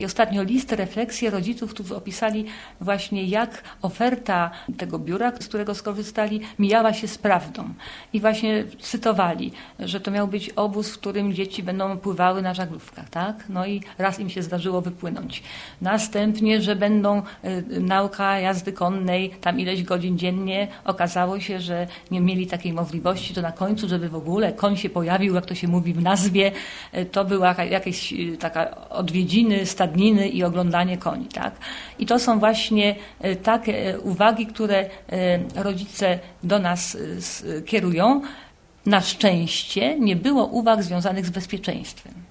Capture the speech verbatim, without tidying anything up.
I ostatnio list, refleksje rodziców, którzy opisali właśnie, jak oferta tego biura, z którego skorzystali, mijała się z prawdą. I właśnie cytowali, że to miał być obóz, w którym dzieci będą pływały na żaglówkach, tak? No i raz im się zdarzyło wypłynąć. Następnie, że będą y, nauka jazdy konnej, tam ileś godzin dziennie. Okazało się, że nie mieli takiej możliwości, to na końcu, żeby w ogóle koń się pojawił, jak to się mówi w nazwie, y, to była jakieś y, taka odwiedziny, stadniny i oglądanie koni, tak? I to są właśnie y, takie uwagi, które y, rodzice do nas y, kierują. Na szczęście nie było uwag związanych z bezpieczeństwem.